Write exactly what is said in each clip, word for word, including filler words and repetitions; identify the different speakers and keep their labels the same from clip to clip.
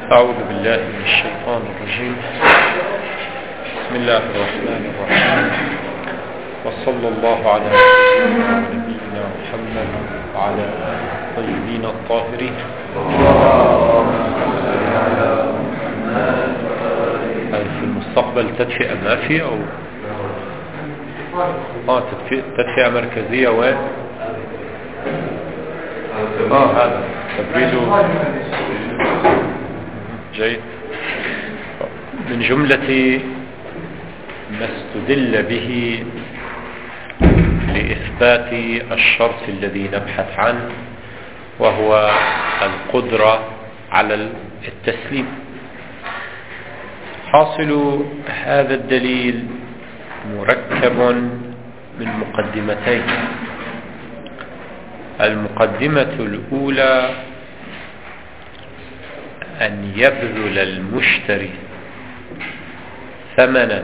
Speaker 1: أعوذ بالله من الشيطان الرجيم. بسم الله الرحمن الرحيم، وصلى الله على نبينا محمد وعلى آله الطيبين الطاهرين. هل في المستقبل تدفئة ما في أو آه تدفئة مركزية وين؟ آه هذا تبريد جيد. من جملة ما استدل به لإثبات الشرط الذي نبحث عنه وهو القدرة على التسليم. حاصل هذا الدليل مركب من مقدمتين. المقدمة الأولى أن يبذل المشتري ثمنا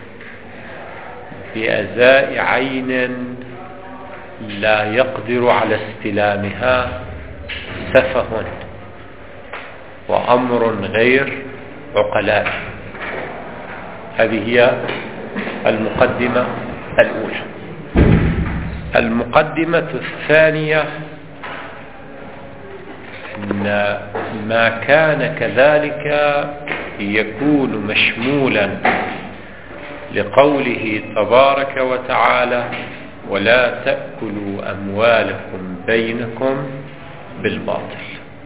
Speaker 1: بأزاء عين لا يقدر على استلامها سفه وأمر غير عقلاء. هذه هي المقدمة الأولى. المقدمة الثانية أن ما كان كذلك يكون مشمولا لقوله تبارك وتعالى: ولا تأكلوا أموالكم بينكم بالباطل.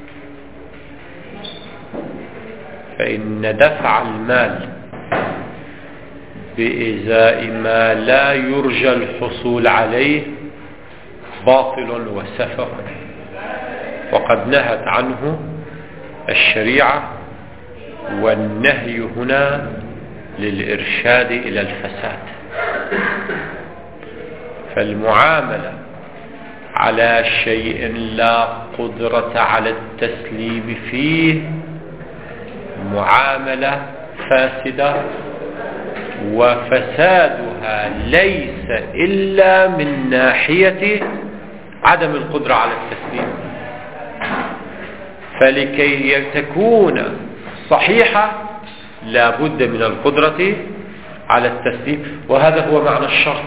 Speaker 1: فإن دفع المال بإزاء ما لا يرجى الحصول عليه باطل وسفه، وقد نهت عنه الشريعة، والنهي هنا للإرشاد إلى الفساد. فالمعاملة على شيء لا قدرة على التسليم فيه معاملة فاسدة، وفسادها ليس إلا من ناحية عدم القدرة على التسليم. فلكي تكون صحيحة لا بد من القدرة على التسليم، وهذا هو معنى الشرط.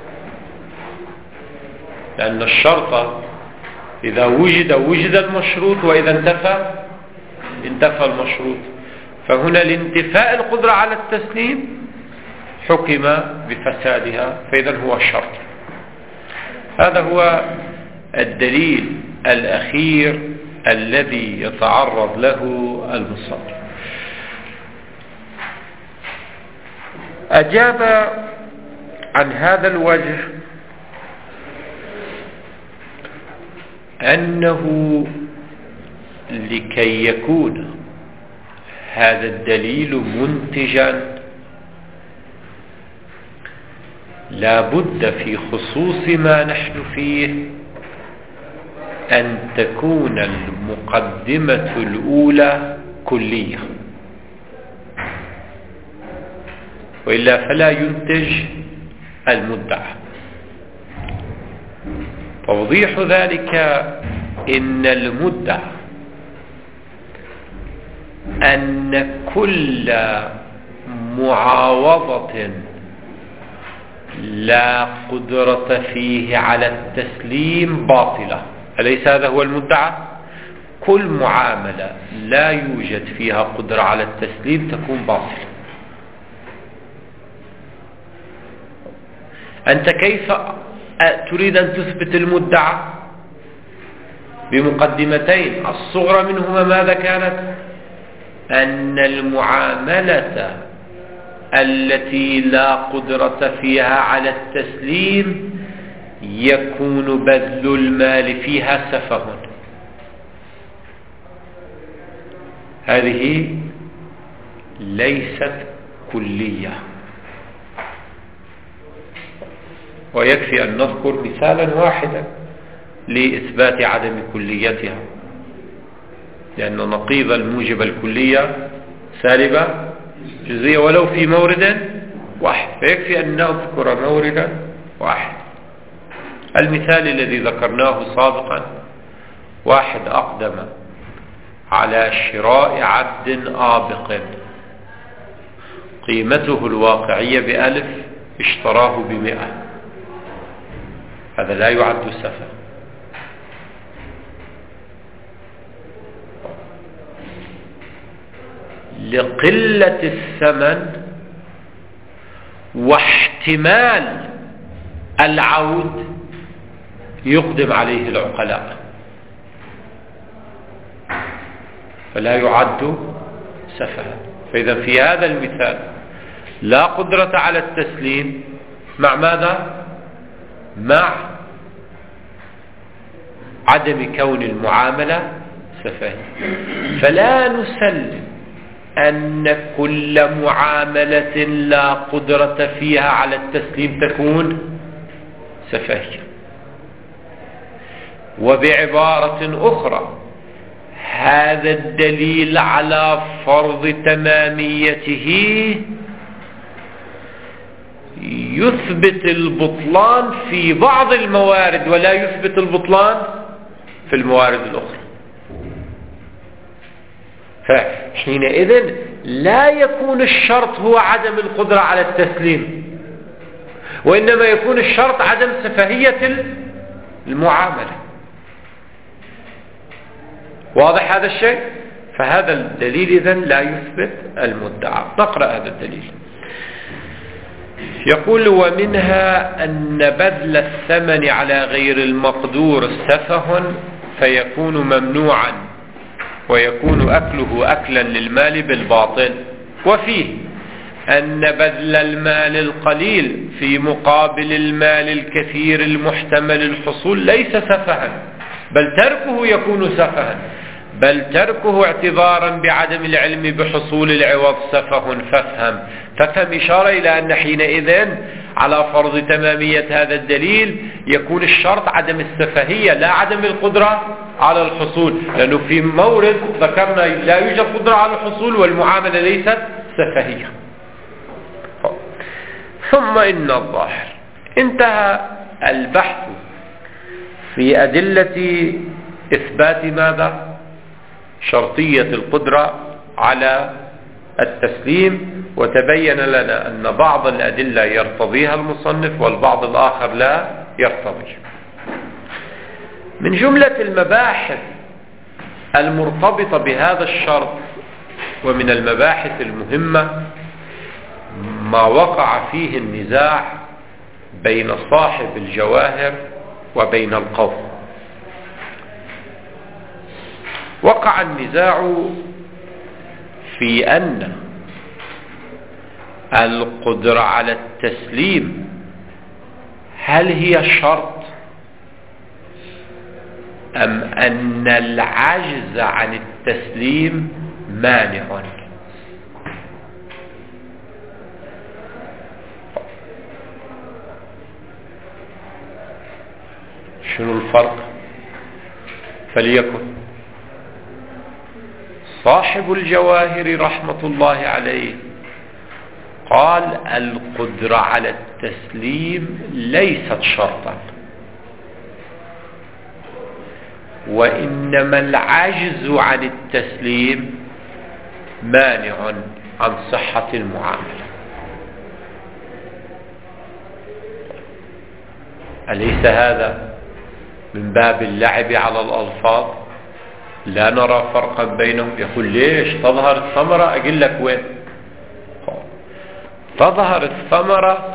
Speaker 1: لأن الشرط إذا وجد وجد المشروط، وإذا انتفى انتفى المشروط. فهنا لانتفاء القدرة على التسليم حكم بفسادها، فإذا هو شرط. هذا هو الدليل الأخير الذي يتعرض له المصنف. أجاب عن هذا الوجه أنه لكي يكون هذا الدليل منتجا لا بد في خصوص ما نحن فيه أن تكون المقدمة الأولى كلية، وإلا فلا ينتج المدعى. توضيح ذلك إن المدعى أن كل معاوضة لا قدرة فيه على التسليم باطلة. أليس هذا هو المدعى؟ كل معاملة لا يوجد فيها قدرة على التسليم تكون باطلة. أنت كيف تريد أن تثبت المدعى؟ بمقدمتين. الصغرى منهما ماذا كانت؟ أن المعاملة التي لا قدرة فيها على التسليم يكون بذل المال فيها سفه. هذه ليست كلية، ويكفي أن نذكر مثالا واحدا لإثبات عدم كليتها، لأن نقيض الموجب الكلية سالبة جزئية ولو في مورد واحد، فيكفي أن نذكر موردا واحد. المثال الذي ذكرناه سابقا: واحد أقدم على شراء عبد آبق قيمته الواقعية بألف اشتراه بمئة، هذا لا يعد سفه. لقلة الثمن واحتمال العود يقدم عليه العقلاء، فلا يعد سفها. فإذا في هذا المثال لا قدرة على التسليم مع ماذا؟ مع عدم كون المعاملة سفهية. فلا نسلم أن كل معاملة لا قدرة فيها على التسليم تكون سفهية. وبعبارة أخرى، هذا الدليل على فرض تماميته يثبت البطلان في بعض الموارد ولا يثبت البطلان في الموارد الأخرى. فحينئذ لا يكون الشرط هو عدم القدرة على التسليم، وإنما يكون الشرط عدم سفهية المعاملة. واضح هذا الشيء؟ فهذا الدليل إذن لا يثبت المدعى. نقرأ هذا الدليل. يقول: ومنها أن بذل الثمن على غير المقدور سفه فيكون ممنوعا ويكون أكله أكلا للمال بالباطل. وفيه أن بذل المال القليل في مقابل المال الكثير المحتمل الحصول ليس سفها، بل تركه يكون سفها، بل تركه اعتذارا بعدم العلم بحصول العوض سفه. فافهم فافهم إشارة إلى أن حينئذ على فرض تمامية هذا الدليل يكون الشرط عدم السفهية لا عدم القدرة على الحصول، لأنه في مورد ذكرنا لا يوجد قدرة على الحصول والمعاملة ليست سفهية. ثم إن الظاهر انتهى البحث في أدلة إثبات ماذا؟ شرطية القدرة على التسليم، وتبين لنا أن بعض الأدلة يرتضيها المصنف والبعض الآخر لا يرتضي. من جملة المباحث المرتبطة بهذا الشرط ومن المباحث المهمة ما وقع فيه النزاع بين صاحب الجواهر وبين القوم. وقع النزاع في أن القدرة على التسليم هل هي شرط أم أن العجز عن التسليم مانع. شنو الفرق؟ فليكن صاحب الجواهر رحمة الله عليه قال القدرة على التسليم ليست شرطا، وإنما العجز عن التسليم مانع عن صحة المعاملة. أليس هذا من باب اللعب على الألفاظ؟ لا نرى فرقا بينهم. يقول ليش تظهر الثمرة؟ أقول لك وين تظهر الثمرة؟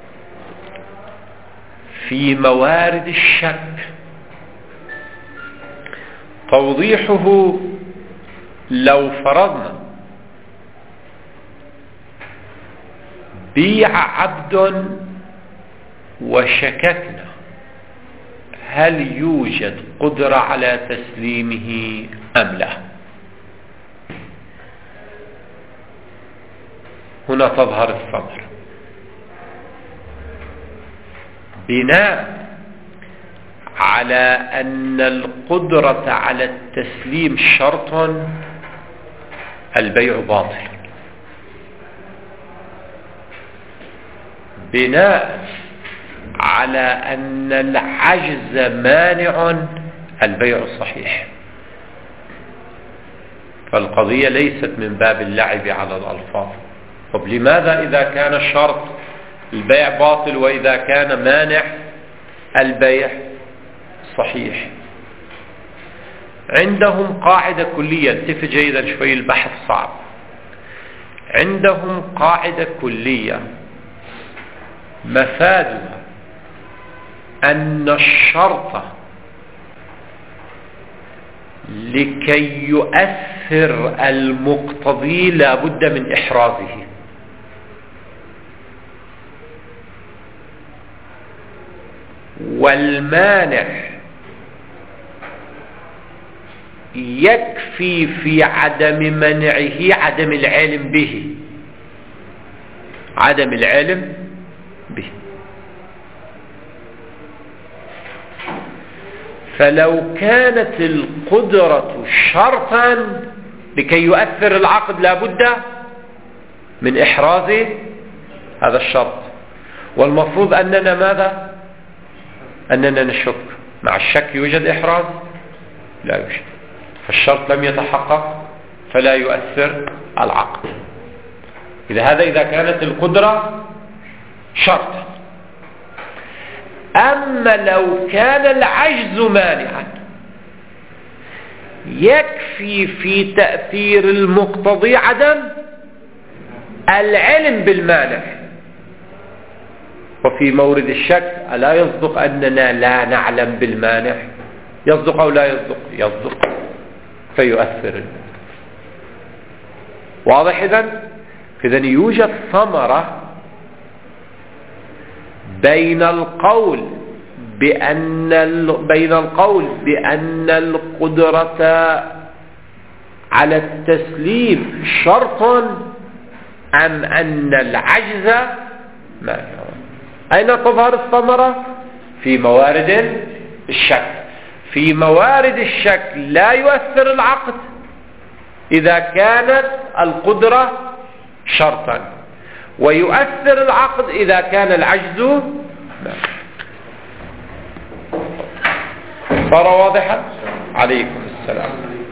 Speaker 1: في موارد الشك. توضيحه لو فرضنا بيع عبد وشككنا هل يوجد قدرة على تسليمه أم لا، هنا تظهر الثمرة. بناء على أن القدرة على التسليم شرط البيع باطل، بناء على أن العجز مانع البيع صحيح. فالقضية ليست من باب اللعب على الألفاظ. طب لماذا إذا كان الشرط البيع باطل وإذا كان مانع البيع صحيح؟ عندهم قاعدة كلية، انتبه جيدا شوي البحث صعب. عندهم قاعدة كلية مفادها أن الشرط لكي يؤثر المقتضي لا بد من إحرازه، والمانع يكفي في عدم منعه عدم العلم به، عدم العلم به. فلو كانت القدرة شرطا لكي يؤثر العقد لا بد من إحراز هذا الشرط، والمفروض أننا ماذا؟ أننا نشك. مع الشك يوجد إحراز؟ لا يوجد. فالشرط لم يتحقق فلا يؤثر العقد. إذا هذا إذا كانت القدرة شرطا. أما لو كان العجز مانعا يكفي في تأثير المقتضي عدم العلم بالمانع. وفي مورد الشك ألا يصدق أننا لا نعلم بالمانع؟ يصدق أو لا يصدق؟ يصدق، فيؤثر. واضح إذن؟ إذن يوجد ثمرة بين القول بأن بين القول بأن القدرة على التسليم شرط أم أن العجز مانع. أين تظهر الثمرة؟ في موارد الشك. في موارد الشك لا يؤثر العقد إذا كانت القدرة شرطا، ويؤثر العقد إذا كان العجز مانع. صار واضحا؟ عليكم السلام.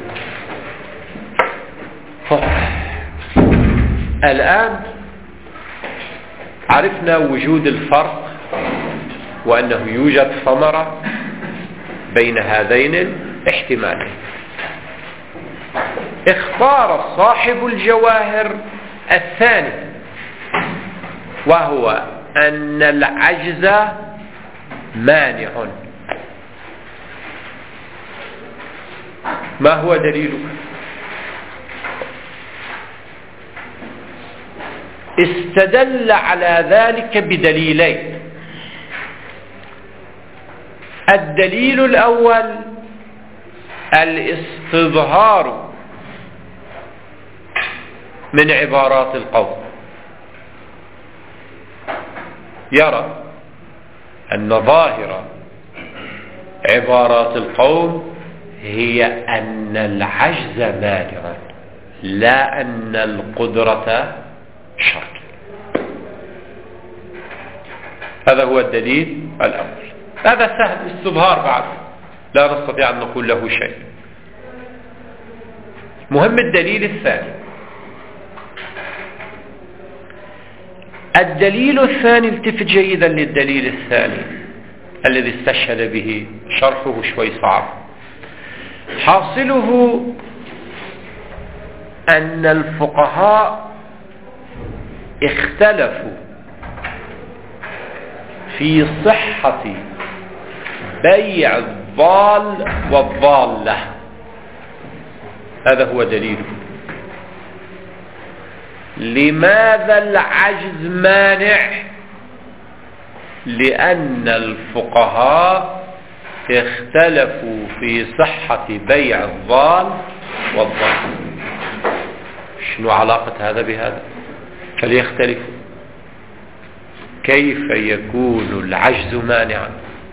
Speaker 1: الآن عرفنا وجود الفرق وأنه يوجد ثمرة بين هذين الاحتمالين. اختار صاحب الجواهر الثاني، وهو أن العجز مانع. ما هو دليلك؟ استدل على ذلك بدليلين. الدليل الأول الاستظهار من عبارات القول. يرى أن ظاهر عبارات القول هي أن العجز مانع، لا أن القدرة شرط. هذا هو الدليل الأول. هذا سهل استظهار بعد، لا نستطيع أن نقول له شيء. مهم الدليل الثاني. الدليل الثاني، التفت جيدا للدليل الثاني الذي استشهد به، شرحه شوي صعب. حاصله أن الفقهاء اختلفوا في صحة بيع الضال والضالة. هذا هو دليله. لماذا العجز مانع؟ لأن الفقهاء اختلفوا في صحة بيع الضال والضال. شنو علاقة هذا بهذا؟ فليختلفوا. كيف يكون العجز مانعا؟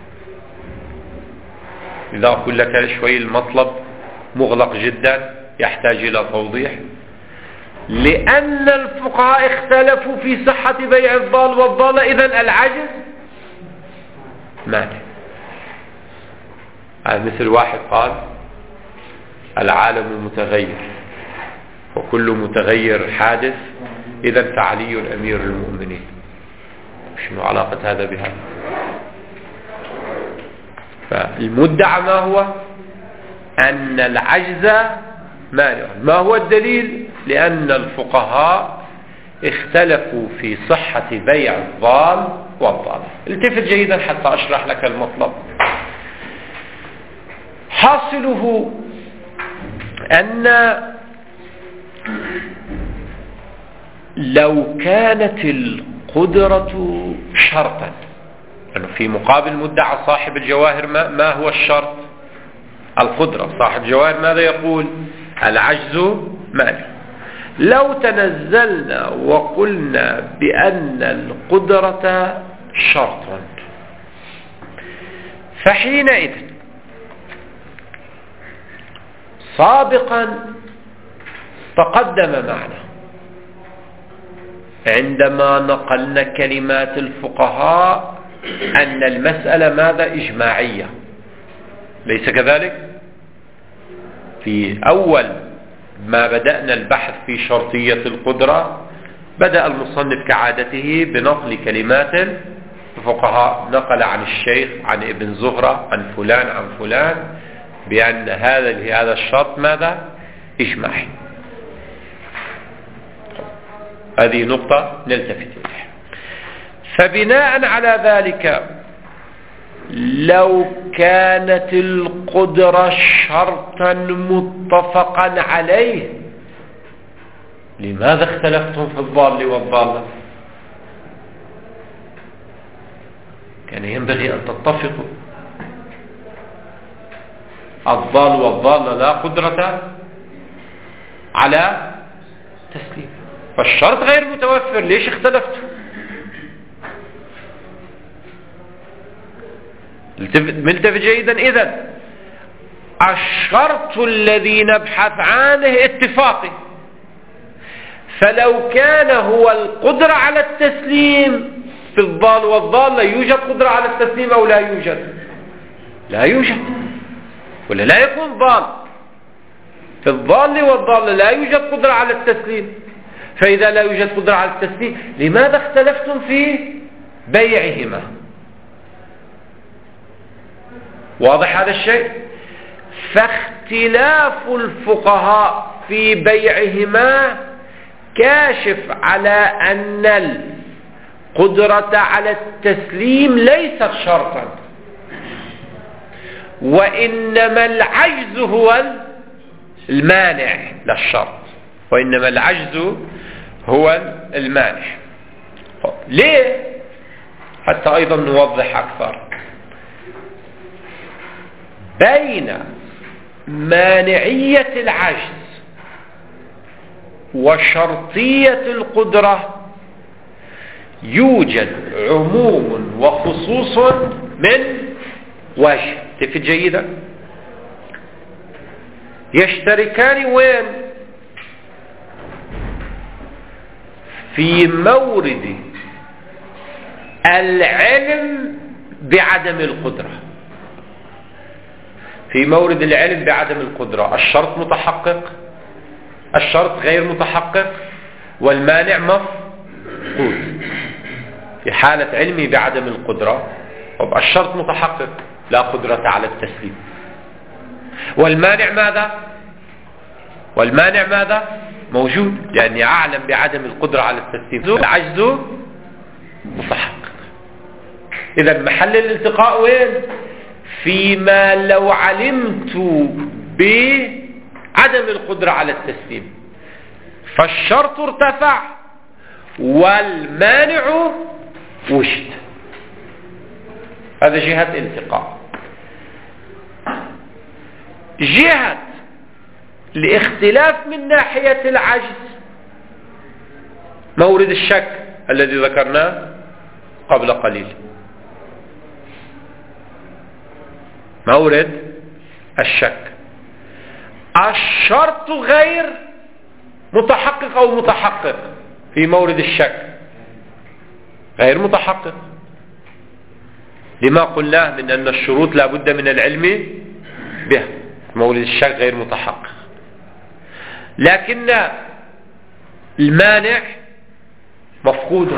Speaker 1: إذا أقول لك شوي المطلب مغلق جدا يحتاج إلى توضيح. لأن الفقهاء اختلفوا في صحة بيع الضال والضالة، إذن العجز مانع. مثل واحد قال العالم متغير، وكل متغير حادث، إذا فعلي أمير المؤمنين. شنو علاقة هذا بهذا؟ فالمدعى ما هو؟ أن العجز مانع. ما هو الدليل؟ لأن الفقهاء اختلفوا في صحة بيع الضال والضالة. التفت جيدا حتى أشرح لك المطلب. حاصله أن لو كانت القدرة شرطا، يعني في مقابل مدعى صاحب الجواهر ما, ما هو الشرط؟ القدرة. صاحب الجواهر ماذا يقول؟ العجز مانع. لو تنزلنا وقلنا بأن القدرة شرط، فحينئذ سابقا تقدم معنا عندما نقلنا كلمات الفقهاء أن المسألة ماذا؟ إجماعية، ليس كذلك؟ في أول ما بدأنا البحث في شرطية القدرة بدأ المصنف كعادته بنقل كلمات الفقهاء، نقل عن الشيخ، عن ابن زهرة، عن فلان، عن فلان، بأن هذا هذا الشرط ماذا؟ إجماعي. هذه نقطة نلتفت إليها. فبناء على ذلك لو كانت القدرة شرطا متفقا عليه، لماذا اختلفتم في الضال والضالة؟ كان ينبغي أن تتفقوا. الضال والضالة لا قدرة على تسليم، فالشرط غير متوفر، ليش اختلفتوا؟ ملتفت جيدا. إذن الشرط الذي نبحث عنه اتفاقي، فلو كان هو القدرة على التسليم في الضال والضال، لا يوجد قدرة على التسليم أو لا يوجد؟ لا يوجد، ولا لا يكون ضال. في الضال والضال لا يوجد قدرة على التسليم، فإذا لا يوجد قدرة على التسليم لماذا اختلفتم في بيعهما؟ واضح هذا الشيء؟ فاختلاف الفقهاء في بيعهما كاشف على أن القدرة على التسليم ليست شرطا، وإنما العجز هو المانع للشرط، وإنما العجز هو المانع. ليه؟ حتى أيضا نوضح أكثر. بين مانعية العجز وشرطية القدرة يوجد عموم وخصوص من وجه. تفت جيدا؟ يشتركان وين؟ في مورد العلم بعدم القدرة. في مورد العلم بعدم القدرة الشرط متحقق، الشرط غير متحقق، والمانع مفقود. في حالة علمي بعدم القدرة الشرط متحقق، لا قدرة على التسليم، والمانع ماذا؟ والمانع ماذا؟ موجود، لأني أعلم بعدم القدرة على التسليم، العجز متحقق. إذا محل الالتقاء وين؟ فيما لو علمت بعدم القدرة على التسليم فالشرط ارتفع والمانع وجد. هذا جهة التقاء. جهة الاختلاف من ناحية العجز مورد الشك الذي ذكرناه قبل قليل. مورد الشك، الشرط غير متحقق أو متحقق في مورد الشك، غير متحقق. لما قلناه من أن الشروط لا بد من العلم بها. مورد الشك غير متحقق. لكن المانع مفقود،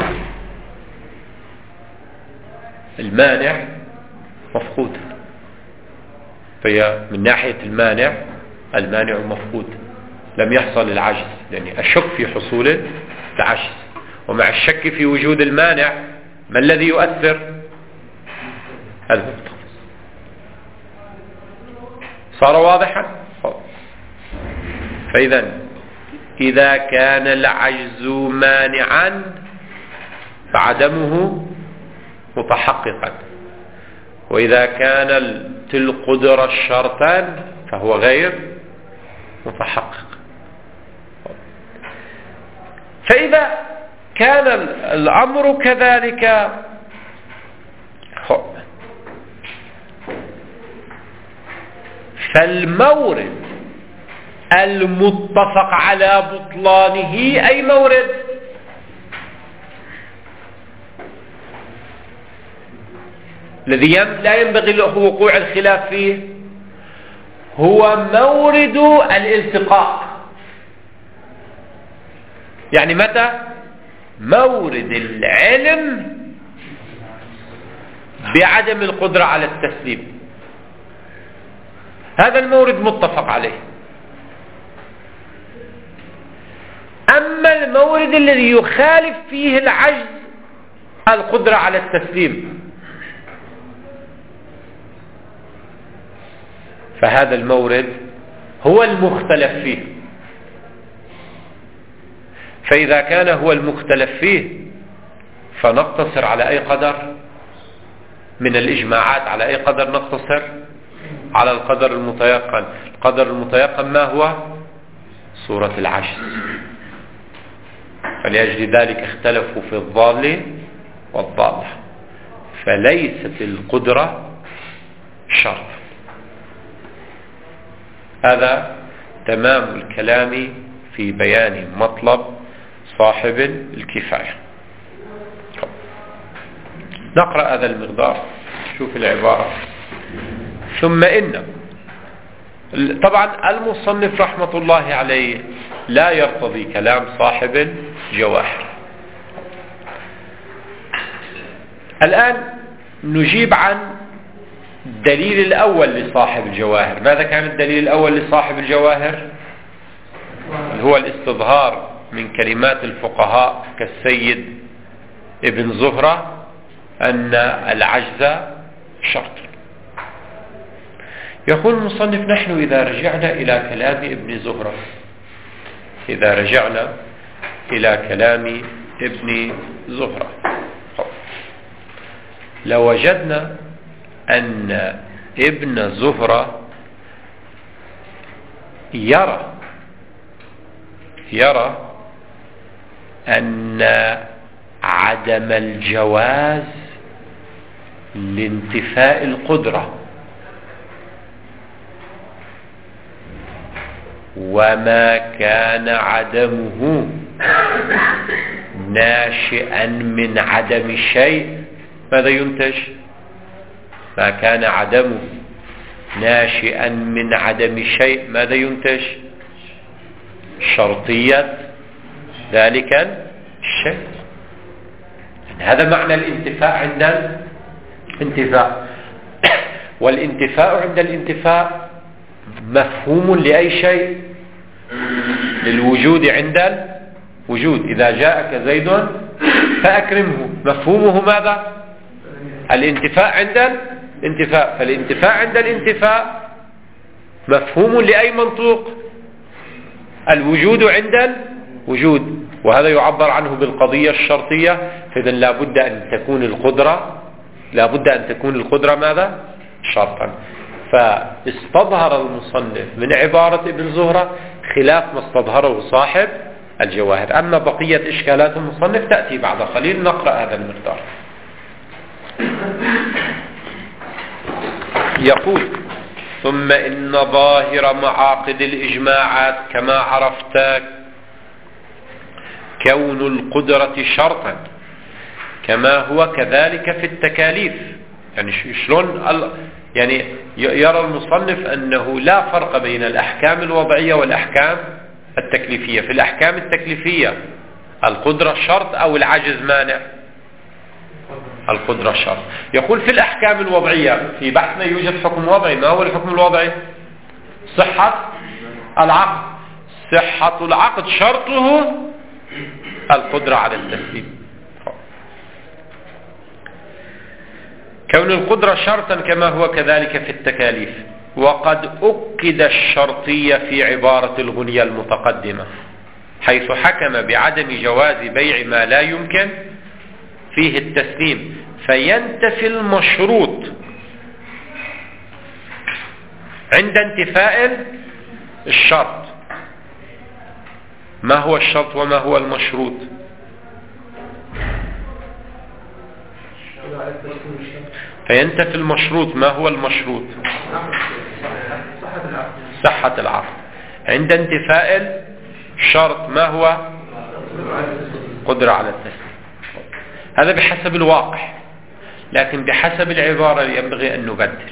Speaker 1: المانع مفقود، فهي من ناحية المانع المانع مفقود، لم يحصل العجز، يعني الشك في حصول العجز، ومع الشك في وجود المانع ما الذي يؤثر؟ المقتضى. صار واضحا؟ فإذا إذا كان العجز مانعا فعدمه متحققا، وإذا كان القدرة شرطا فهو غير متحقق. فإذا كان الأمر كذلك فالمورد المتفق على بطلانه أي مورد؟ الذي لا ينبغي له وقوع الخلاف فيه هو مورد الالتقاء. يعني متى؟ مورد العلم بعدم القدرة على التسليم، هذا المورد متفق عليه. أما المورد الذي يخالف فيه العجز القدرة على التسليم فهذا المورد هو المختلف فيه. فإذا كان هو المختلف فيه فنقتصر على أي قدر من الإجماعات؟ على أي قدر نقتصر؟ على القدر المتيقن. القدر المتيقن ما هو؟ صورة العجز. فلأجل ذلك اختلفوا في الضال والضالة، فليست القدرة شرط. هذا تمام الكلام في بيان مطلب صاحب الكفاية. نقرأ هذا المقدار، شوف العبارة. ثم إن، طبعا المصنف رحمة الله عليه لا يرتضي كلام صاحب الجواهر. الآن نجيب عن الدليل الأول لصاحب الجواهر. ماذا كان الدليل الأول لصاحب الجواهر؟ هو الاستظهار من كلمات الفقهاء كالسيد ابن زهرة أن العجز شرط. يقول المصنف: نحن إذا رجعنا إلى كلام ابن زهرة إذا رجعنا إلى كلام ابن زهرة لوجدنا أن ابن زهرة يرى يرى أن عدم الجواز لانتفاء القدرة، وما كان عدمه ناشئا من عدم الشيء ماذا ينتج؟ ما كان عدمه ناشئا من عدم الشيء ماذا ينتج؟ شرطية ذلك الشيء. هذا معنى الانتفاء عند الانتفاء. والانتفاء عند الانتفاء مفهوم لأي شيء؟ للوجود عند الوجود. إذا جاءك زيد فأكرمه، مفهومه ماذا؟ الانتفاء عند الانتفاء. فالانتفاء عند الانتفاء مفهوم لأي منطوق؟ الوجود عند الوجود، وهذا يعبر عنه بالقضية الشرطية. فإذا لا بد أن تكون القدرة لا بد أن تكون القدرة ماذا؟ شرطا. فاستظهر المصنف من عبارة ابن زهرة خلاف ما استظهره صاحب الجواهر. أما بقية إشكالات المصنف تأتي بعد قليل، نقرأ هذا المقدار. يقول: ثم إن ظاهر معاقد الإجماعات كما عرفت كون القدرة شرطا كما هو كذلك في التكاليف. يعني شلون يعني يرى المصنف أنه لا فرق بين الأحكام الوضعية والأحكام التكليفية. في الأحكام التكليفية القدرة شرط أو العجز مانع؟ القدرة شرط. يقول في الأحكام الوضعية في بحثنا يوجد حكم وضعي. ما هو الحكم الوضعي؟ صحة العقد. صحة العقد شرطه القدرة على التسليم. كون القدرة شرطا كما هو كذلك في التكاليف. وقد أكد الشرطية في عبارة الغنية المتقدمة حيث حكم بعدم جواز بيع ما لا يمكن فيه التسليم فينتفي المشروط عند انتفاء الشرط. ما هو الشرط وما هو المشروط؟ فينتفي المشروط. ما هو المشروط؟ صحة العقد. عند انتفاء الشرط ما هو؟ قدرة على التسليم. هذا بحسب الواقع، لكن بحسب العبارة ينبغي أن نبدل.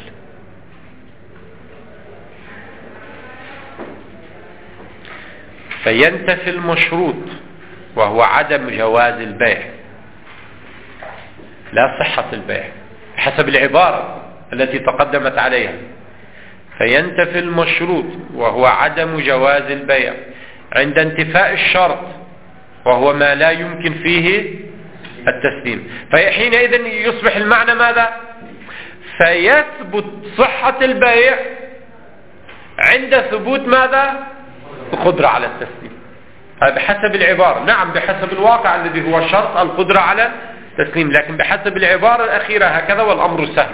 Speaker 1: فينتفي المشروط وهو عدم جواز البيع لا صحة البيع بحسب العبارة التي تقدمت عليها. فينتفي المشروط وهو عدم جواز البيع عند انتفاء الشرط وهو ما لا يمكن فيه التسليم. فحينئذ يصبح المعنى ماذا؟ فيثبت صحة البيع عند ثبوت ماذا؟ القدرة على التسليم. هذا بحسب العبارة. نعم بحسب الواقع الذي هو شرط القدرة على التسليم، لكن بحسب العبارة الأخيرة هكذا والأمر سهل.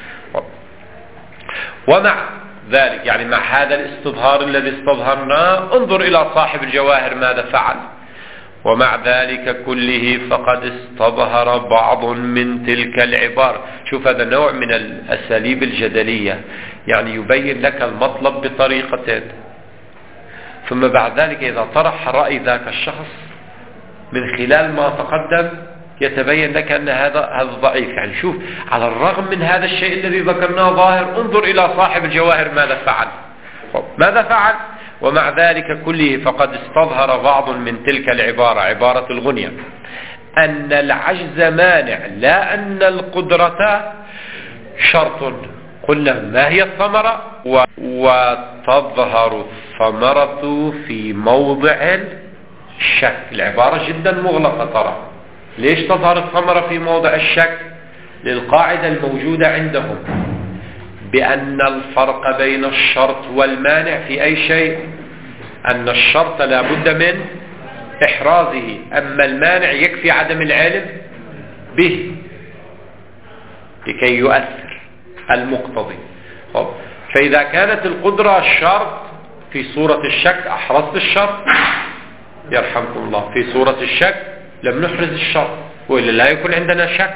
Speaker 1: ومع ذلك يعني مع هذا الاستظهار الذي استظهرناه انظر إلى صاحب الجواهر ماذا فعل. ومع ذلك كله فقد استظهر بعض من تلك العبارة. شوف هذا نوع من الأساليب الجدلية، يعني يبين لك المطلب بطريقتين ثم بعد ذلك إذا طرح رأي ذاك الشخص من خلال ما تقدم يتبين لك أن هذا هذا ضعيف. يعني شوف على الرغم من هذا الشيء الذي ذكرناه ظاهر انظر إلى صاحب الجواهر ماذا فعل. ماذا فعل؟ ومع ذلك كله فقد استظهر بعض من تلك العبارة عبارة الغنية أن العجز مانع لا أن القدرة شرط. قلنا ما هي الثمرة؟ و... وتظهر الثمرة في موضع الشك. العبارة جدا مغلقة ترى. ليش تظهر الثمرة في موضع الشك؟ للقاعدة الموجودة عندهم بأن الفرق بين الشرط والمانع في أي شيء أن الشرط لا بد من إحرازه، أما المانع يكفي عدم العلم به لكي يؤثر المقتضي. فإذا كانت القدرة شرط في صورة الشك أحرزت الشرط يرحمكم الله، في صورة الشك لم نحرز الشرط وإلا لا يكون عندنا شك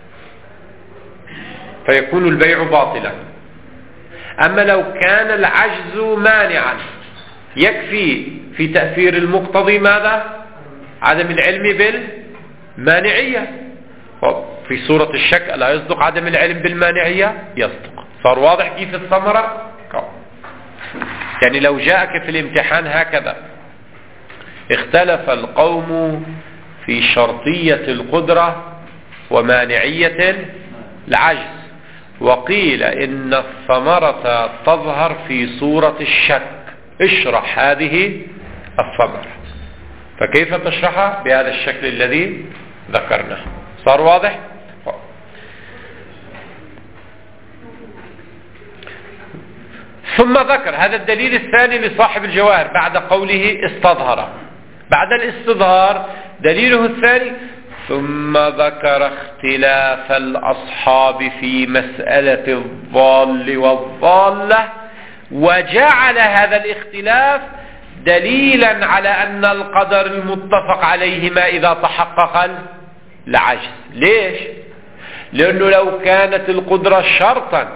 Speaker 1: فيكون البيع باطلا. أما لو كان العجز مانعا يكفي في تأثير المقتضي ماذا؟ عدم العلم بالمانعية. في صورة الشك لا يصدق عدم العلم بالمانعية؟ يصدق. صار واضح كيف الثمرة؟ يعني لو جاءك في الامتحان هكذا اختلف القوم في شرطية القدرة ومانعية العجز وقيل إن الثمرة تظهر في صورة الشك، اشرح هذه الثمرة. فكيف تشرحها؟ بهذا الشكل الذي ذكرناه. صار واضح؟ ثم ذكر هذا الدليل الثاني لصاحب الجواهر بعد قوله استظهر. بعد الاستظهار دليله الثاني ثم ذكر اختلاف الأصحاب في مسألة الضال والضالة وجعل هذا الاختلاف دليلا على أن القدر المتفق عليهما إذا تحقق العجز. ليش؟ لأنه لو كانت القدرة شرطا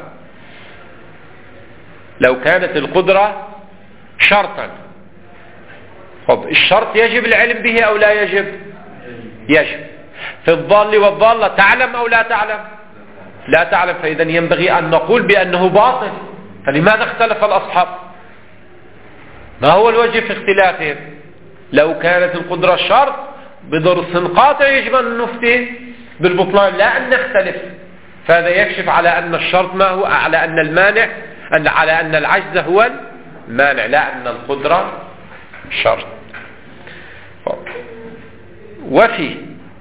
Speaker 1: لو كانت القدرة شرطا طب الشرط يجب العلم به أو لا يجب؟ يجب. في الضال والضالة تعلم أو لا تعلم؟ لا تعلم. فإذا ينبغي أن نقول بأنه باطل. فلماذا اختلف الأصحاب؟ ما هو الوجه في اختلافهم؟ لو كانت القدرة شرط بدرس قاطع يجب أن نفتي بالبطلان لا أن نختلف. فهذا يكشف على أن الشرط ما هو، على أن المانع، على أن العجز هو المانع لا أن القدرة شرط. وفي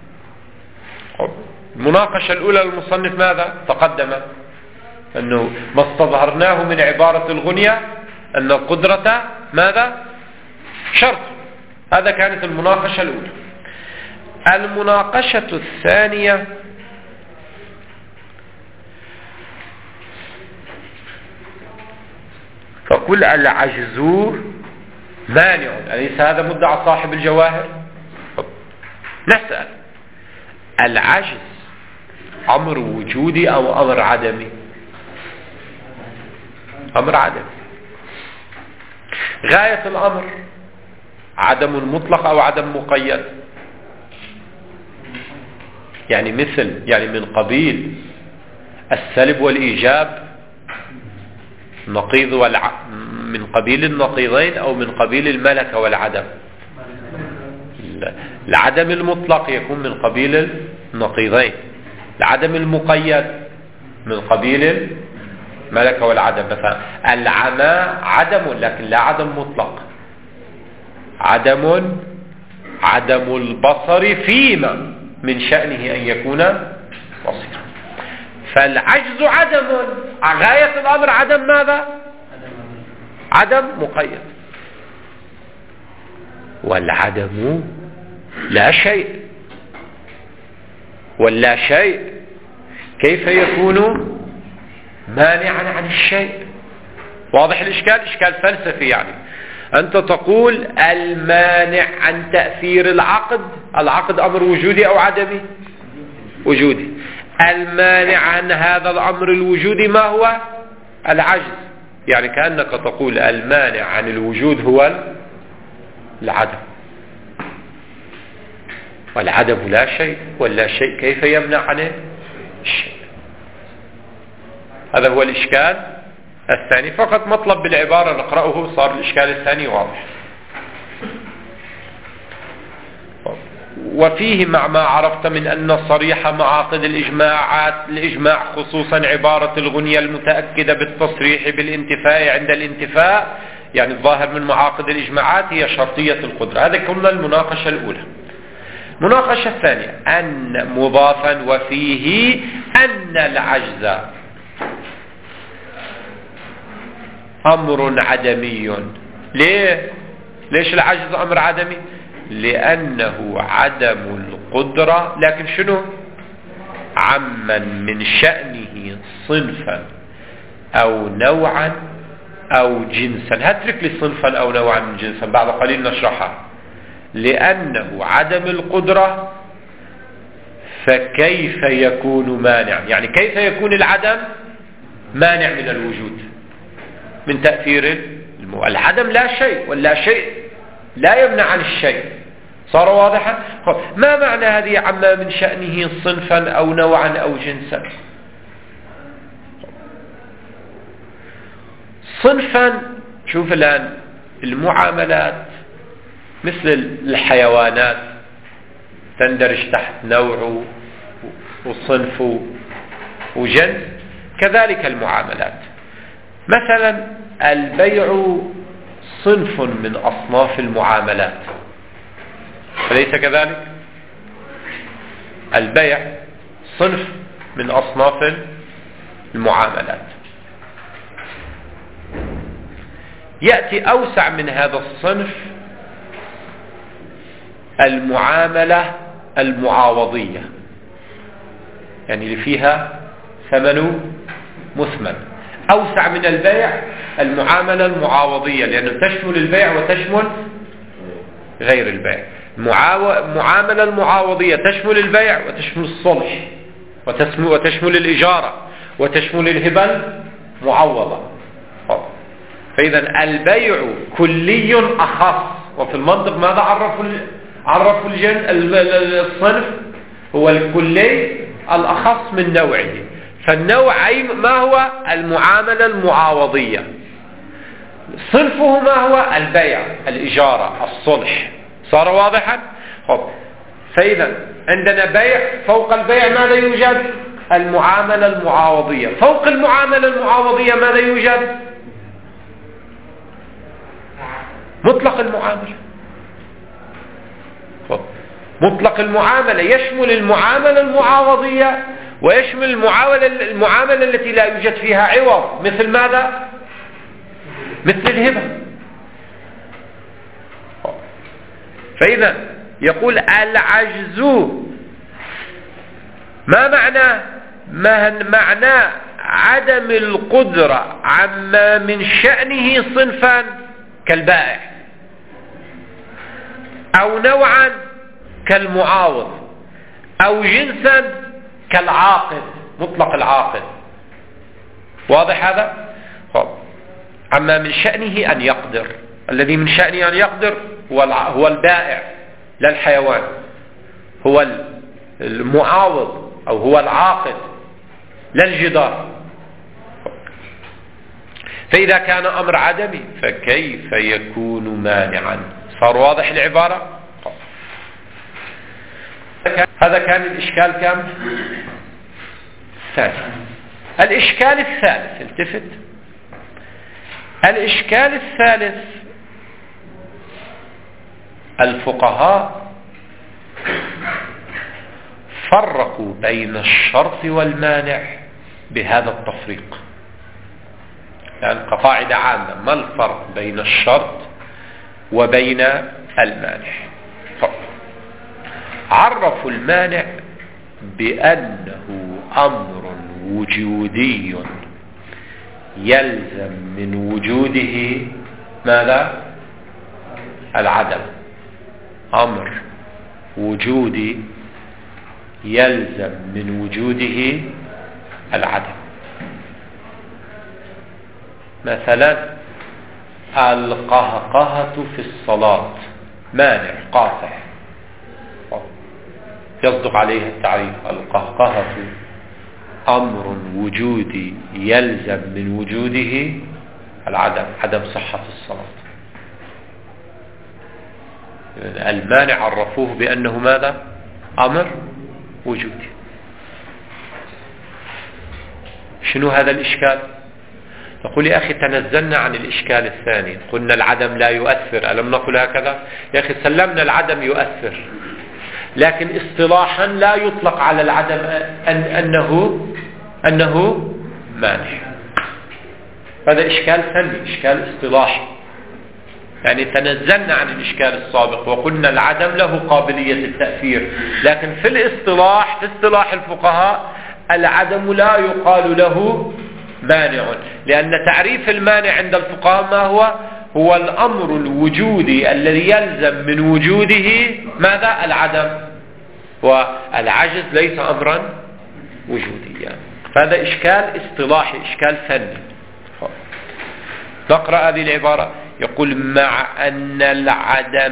Speaker 1: المناقشة الأولى للمصنف ماذا تقدم؟ أنه ما استظهرناه من عبارة الغنية أن القدرة ماذا؟ شرط. هذا كانت المناقشة الأولى. المناقشة الثانية فقل العجز مانع، أليس هذا مدعى صاحب الجواهر؟ نسأل العجز أمر وجودي أو أمر عدمي؟ أمر عدمي. غاية الأمر عدم مطلق أو عدم مقيد، يعني مثل يعني من قبيل السلب والإيجاب نقيض والع... من قبيل النقيضين أو من قبيل الملكة والعدم. العدم المطلق يكون من قبيل النقيضين، العدم المقيد من قبيل الملكة والعدم. مثلا العمى عدم لكن لا عدم مطلق، عدم عدم البصر فيما من شأنه أن يكون بصيرا. فالعجز عدم، غاية الأمر عدم ماذا؟ عدم مقيد. والعدم لا شيء، واللا شيء كيف يكون مانعا عن الشيء؟ واضح الإشكال؟ إشكال فلسفي. يعني أنت تقول المانع عن تأثير العقد، العقد أمر وجودي أو عدمي؟ وجودي. المانع عن هذا الأمر الوجودي ما هو؟ العجز. يعني كأنك تقول المانع عن الوجود هو العدم، والعدم لا شيء، ولا شيء كيف يمنع عنه الشيء؟ هذا هو الإشكال الثاني. فقط مطلب بالعبارة نقرأه صار الإشكال الثاني واضح. وفيه مع ما عرفت من أن صريح معاقد الإجماعات الإجماع خصوصا عبارة الغنية المتأكدة بالتصريح بالانتفاء عند الانتفاء، يعني الظاهر من معاقد الإجماعات هي شرطية القدرة. هذا كنا المناقشة الأولى. المناقشة الثانية أن مضافا وفيه أن العجز أمر عدمي. ليه؟ ليش العجز أمر عدمي؟ لأنه عدم القدرة، لكن شنو؟ عمن من شأنه صنفا أو نوعا أو جنسا. هترك لي صنفا أو نوعا من جنسا بعد قليل نشرحها. لأنه عدم القدرة فكيف يكون مانع؟ يعني كيف يكون العدم مانع من الوجود من تأثير المو... العدم لا شيء، ولا شيء لا يمنع عن الشيء. صار واضحا؟ ما معنى هذه عما من شأنه صنفا أو نوعا أو جنسا؟ صنفا، شوف الآن المعاملات مثل الحيوانات تندرج تحت نوع وصنف وجنس، كذلك المعاملات. مثلا البيع صنف من أصناف المعاملات، أليس كذلك؟ البيع صنف من أصناف المعاملات. يأتي أوسع من هذا الصنف المعاملة المعاوضية، يعني اللي فيها ثمن مثمن. أوسع من البيع المعاملة المعاوضية، لأنه تشمل البيع وتشمل غير البيع. المعاملة المعاوضية تشمل البيع وتشمل الصلح وتشمل الإجارة وتشمل الهبة المعوضة. فإذا البيع كلي أخص. وفي المنطق ماذا عرفوا عرفوا الصنف؟ هو الكلي الأخص من نوعه. فالنوع ما هو؟ المعاملة المعاوضية. صنفه ما هو؟ البيع، الإجارة، الصلح. صار واضحا؟ خب، فإذا عندنا بيع، فوق البيع ماذا يوجد؟ المعاملة المعاوضية. فوق المعاملة المعاوضية ماذا يوجد؟ مطلق المعاملة. خب. مطلق المعاملة يشمل المعاملة المعاوضية ويشمل المعاملة, المعاملة التي لا يوجد فيها عوض. مثل ماذا؟ مثل الهبة. فإذا يقول العجز ما معنى؟ ما معنى عدم القدرة عما من شأنه صنفا كالبائع، أو نوعا كالمعاوض، أو جنسا كالعاقد، مطلق العاقد. واضح هذا؟ خب. عما من شأنه أن يقدر، الذي من شأنه أن يقدر هو البائع لا الحيوان، هو المعاوض أو هو العاقد لا الجدار. فإذا كان أمر عدمي فكيف يكون مانعا؟ صار واضح العبارة؟ هذا كان الإشكال كم؟ الثاني. الإشكال الثالث، التفت، الإشكال الثالث، الفقهاء فرقوا بين الشرط والمانع بهذا التفريق. يعني كقاعدة عامة، ما الفرق بين الشرط وبين المانع؟ عرفوا المانع بأنه أمر وجودي يلزم من وجوده ماذا؟ العدم. أمر وجودي يلزم من وجوده العدم. مثلا القهقهة في الصلاة مانع قاطع، يصدق عليه التعريف. القهقهة أمر وجودي يلزم من وجوده العدم، عدم صحة الصلاة. المانع عرفوه بأنه ماذا؟ أمر وجودي. شنو هذا الإشكال؟ نقول يا أخي تنزلنا عن الإشكال الثاني، قلنا العدم لا يؤثر، ألم نقل هكذا؟ يا أخي سلمنا العدم يؤثر، لكن اصطلاحا لا يطلق على العدم أن أنه أنه مانع. هذا إشكال ثاني، إشكال اصطلاحي. يعني تنزلنا عن الإشكال السابق وقلنا العدم له قابلية التأثير، لكن في الاصطلاح، في اصطلاح الفقهاء، العدم لا يقال له مانع، لأن تعريف المانع عند الفقهاء ما هو؟ هو الأمر الوجودي الذي يلزم من وجوده ماذا؟ العدم. والعجز ليس أمرا وجوديا. فهذا إشكال اصطلاحي، إشكال فني. نقرأ هذه العبارة. يقول مع أن العدم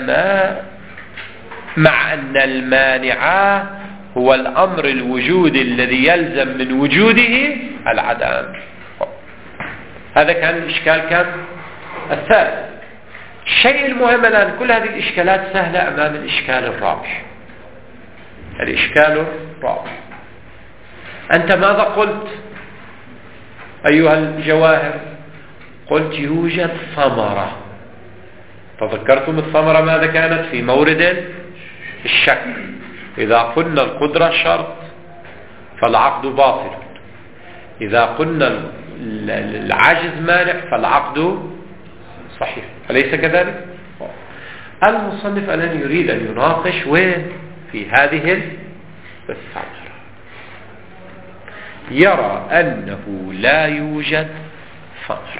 Speaker 1: مع أن المانع هو الأمر الوجودي الذي يلزم من وجوده العدم. هذا كان الإشكال كان الثالث. الشيء المهم الآن، كل هذه الإشكالات سهلة أمام الإشكال الرابع. الإشكال الرابع، أنت ماذا قلت أيها الجواهر؟ قلت يوجد ثمرة. تذكرتم الثمرة ماذا كانت؟ في مورد الشك. إذا قلنا القدرة شرط فالعقد باطل، إذا قلنا العجز مانع فالعقد صحيح، أليس كذلك؟ المصنف الآن يريد أن يناقش وين؟ في هذه الثمرة. يرى أنه لا يوجد ثمرة.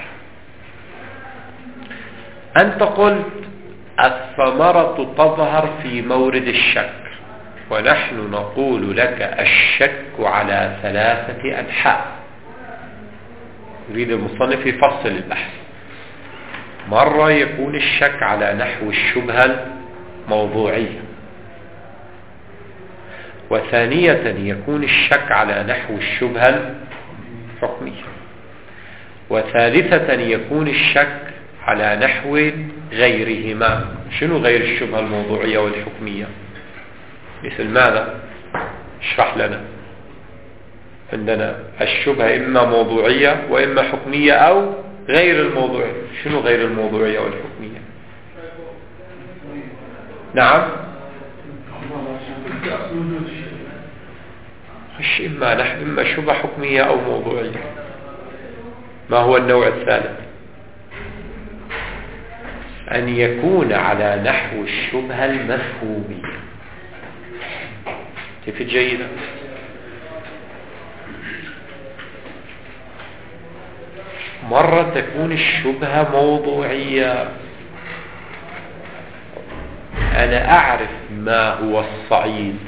Speaker 1: أنت قلت الثمرة تظهر في مورد الشك، ونحن نقول لك الشك على ثلاثة أنحاء. يريد المصنف يفصل البحث. مرة يكون الشك على نحو الشبهة الموضوعية، وثانية يكون الشك على نحو الشبهة الحكمية، وثالثة يكون الشك على نحو غيرهما. شنو غير الشبهة الموضوعية والحكمية؟ مثل ماذا؟ اشرح لنا. عندنا الشبهة إما موضوعية وإما حكمية أو غير الموضوعية. شنو غير الموضوعية والحكمية؟ نعم، مش إما نحن إما شبهة حكمية أو موضوعية. ما هو النوع الثالث؟ أن يكون على نحو الشبهة المفهومية. كيف جيدة؟ مرة تكون الشبهة موضوعية، أنا أعرف ما هو الصعيد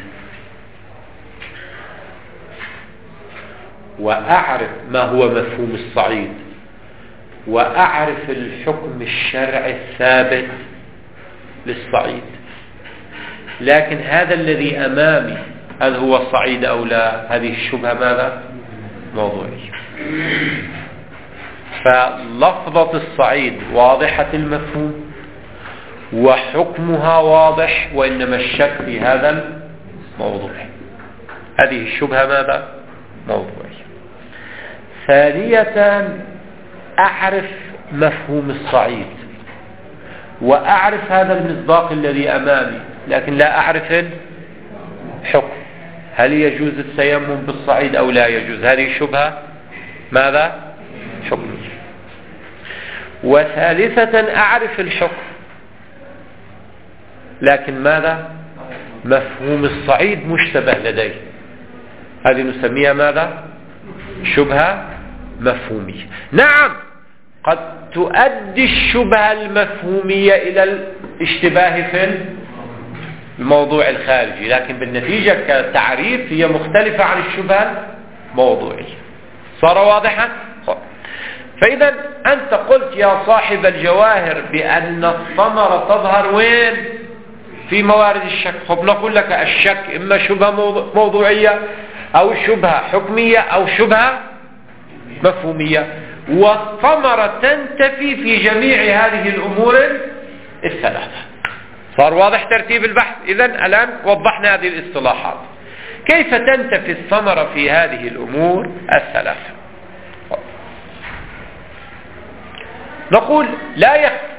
Speaker 1: وأعرف ما هو مفهوم الصعيد وأعرف الحكم الشرعي الثابت للصعيد، لكن هذا الذي أمامي هل هو صعيد أو لا؟ هذه الشبهة ماذا؟ موضوعية. فلفظة الصعيد واضحة المفهوم وحكمها واضح، وإنما الشك في هذا الموضوع. هذه الشبهة ماذا؟ موضوعية. ثانية، أعرف مفهوم الصعيد وأعرف هذا المصداق الذي أمامي، لكن لا أعرف الحكم، هل يجوز التيمم بالصعيد أو لا يجوز؟ هذه شبهة ماذا؟ حكمية. وثالثة، أعرف الحكم لكن ماذا؟ مفهوم الصعيد مشتبه لدي، هذه نسميها ماذا؟ شبهة مفهومية. نعم، قد تؤدي الشبهة المفهومية إلى الاشتباه في الموضوع الخارجي، لكن بالنتيجة كتعريف هي مختلفة عن الشبهة الموضوعية. صار واضحا؟ فإذا أنت قلت يا صاحب الجواهر بأن الثمرة تظهر وين؟ في موارد الشك. خب نقول لك الشك إما شبهة موضوعية أو شبهة حكمية أو شبهة مفهومية، والثمرة تنتفي في جميع هذه الأمور الثلاثة. صار واضح ترتيب البحث؟ إذن الآن وضحنا هذه الاصطلاحات. كيف تنتفي الثمرة في هذه الأمور الثلاثة؟ نقول لا يخفى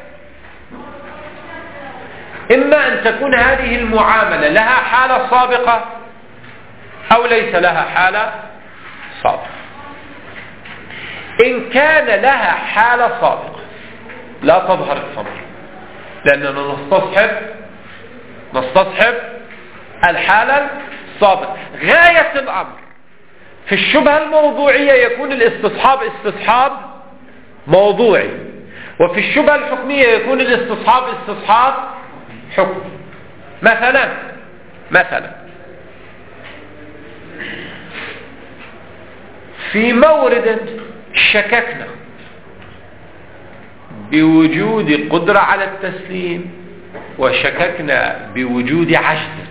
Speaker 1: إما أن تكون هذه المعاملة لها حالة سابقة أو ليس لها حالة سابقة. إن كان لها حالة سابقة لا تظهر الثمرة، لأننا نستصحب نستصحب الحالة السابقة. غاية الأمر في الشبهة الموضوعية يكون الاستصحاب استصحاب موضوعي، وفي الشبهة الحكمية يكون الاستصحاب استصحاب حكمي. مثلا مثلا في مورد شككنا بوجود قدرة على التسليم وشككنا بوجود عجز،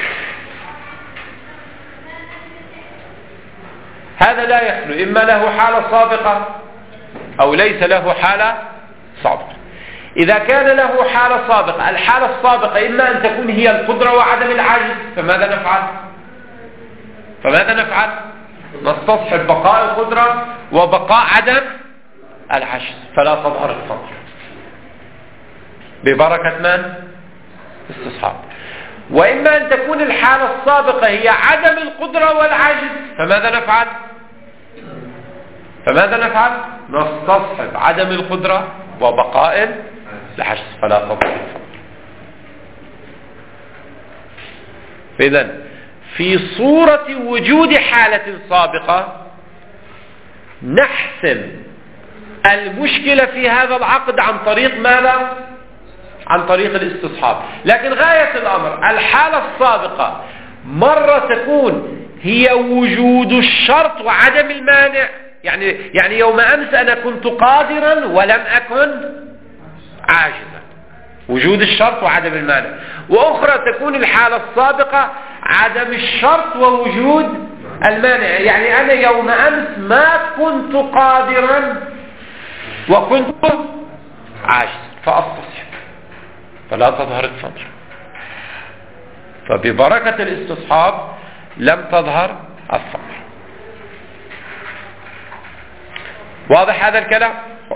Speaker 1: هذا لا يخلو إما له حالة سابقة أو ليس له حالة سابقة. إذا كان له حالة سابقة، الحالة السابقة إما أن تكون هي القدرة وعدم العجز، فماذا نفعل؟ فماذا نفعل؟ نستصحب بقاء القدرة وبقاء عدم العجز، فلا تظهر الثمرة ببركة من؟ استصحاب. وإما أن تكون الحالة السابقة هي عدم القدرة والعجز، فماذا نفعل؟ فماذا نفعل؟ نستصحب عدم القدرة وبقاء العجز، فلا تظهر الثمرة. فإذا في صورة وجود حالة سابقة نحسم المشكلة في هذا العقد عن طريق ماذا؟ عن طريق الاستصحاب. لكن غاية الأمر الحالة السابقة مرة تكون هي وجود الشرط وعدم المانع، يعني يعني يوم أمس أنا كنت قادرا ولم أكن عاجزا، وجود الشرط وعدم المانع. وأخرى تكون الحالة السابقة عدم الشرط ووجود المانع، يعني أنا يوم أمس ما كنت قادرا وكنت عاجز فأستصحب فلا تظهر الصدر. فببركة الاستصحاب لم تظهر الصدر. واضح هذا الكلام؟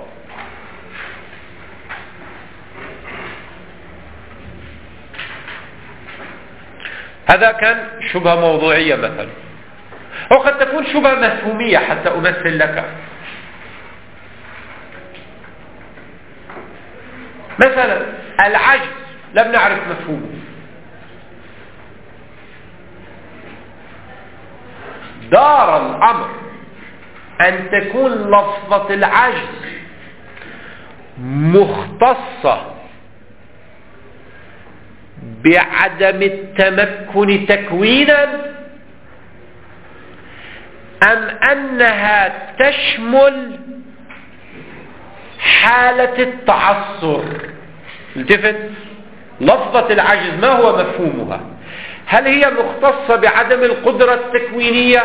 Speaker 1: هذا كان شبهة موضوعية مثلا، وقد تكون شبهة مفهومية حتى أمثل لك. مثلا العجز لم نعرف مفهومه، دار الأمر أن تكون لفظة العجز مختصة بعدم التمكن تكوينا، أم أنها تشمل حالة التعثر؟ التفت، لفظة العجز ما هو مفهومها؟ هل هي مختصة بعدم القدرة التكوينية؟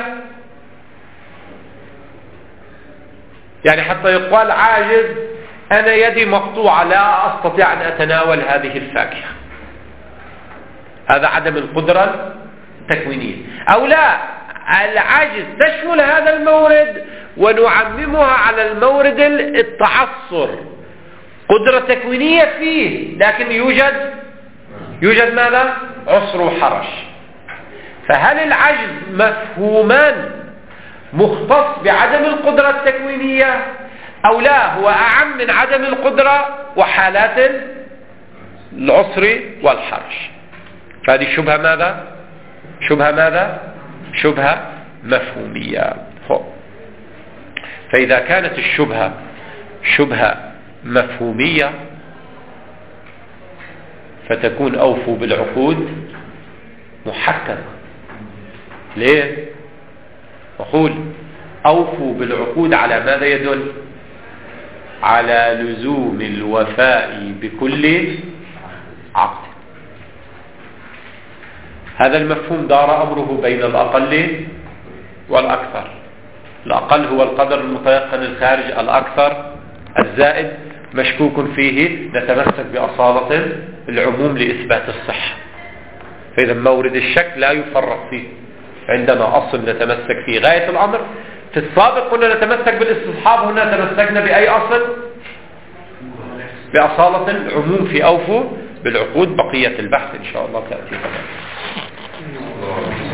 Speaker 1: يعني حتى يقال عاجز أنا يدي مقطوعة لا أستطيع أن أتناول هذه الفاكهة، هذا عدم القدرة التكوينية. أو لا، العجز تشمل هذا المورد ونعممها على المورد التعثر، قدرة تكوينية فيه لكن يوجد يوجد ماذا؟ عسر وحرج. فهل العجز مفهومان مختص بعدم القدرة التكوينية، أو لا هو أعم من عدم القدرة وحالات العسر والحرج؟ فهذه شبهة ماذا؟ شبهة ماذا؟ شبهة مفهومية. فإذا كانت الشبهة شبهة مفهومية فتكون أوفوا بالعقود محكمة. ليه؟ أقول أوفوا بالعقود على ماذا يدل؟ على لزوم الوفاء بكل عقد. هذا المفهوم دار أمره بين الأقل والأكثر. الأقل هو القدر المتيقن الخارج، الأكثر الزائد مشكوك فيه، نتمسك بأصالة العموم لإثبات الصحة. فإذا مورد الشك لا يفرق فيه، عندنا أصل نتمسك فيه غاية الأمر. في السابق كنا نتمسك بالاستصحاب، هنا تمسكنا بأي أصل؟ بأصالة العموم في أوفوا بالعقود. بقية البحث إن شاء الله تأتي.